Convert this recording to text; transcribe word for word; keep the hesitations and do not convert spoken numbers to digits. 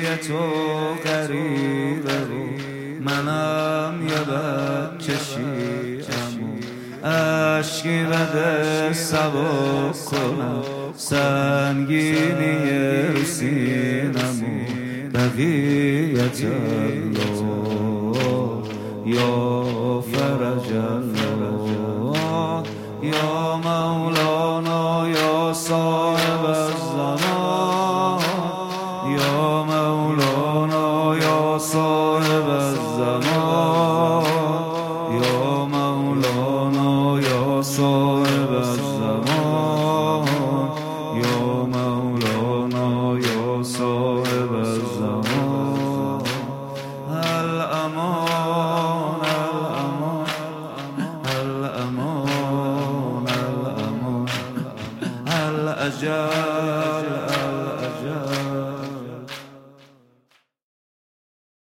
تو غریبه و منم یه بچه شیعم و عشقی بده سبک کنم سنگینی رو سینم و بقیت الله یا فرج الله یا مولانا یا صاحب الزمان یا مولانا یا صاحب الزمان یا مولانا یا صاحب الزمان یا مولانا یا صاحب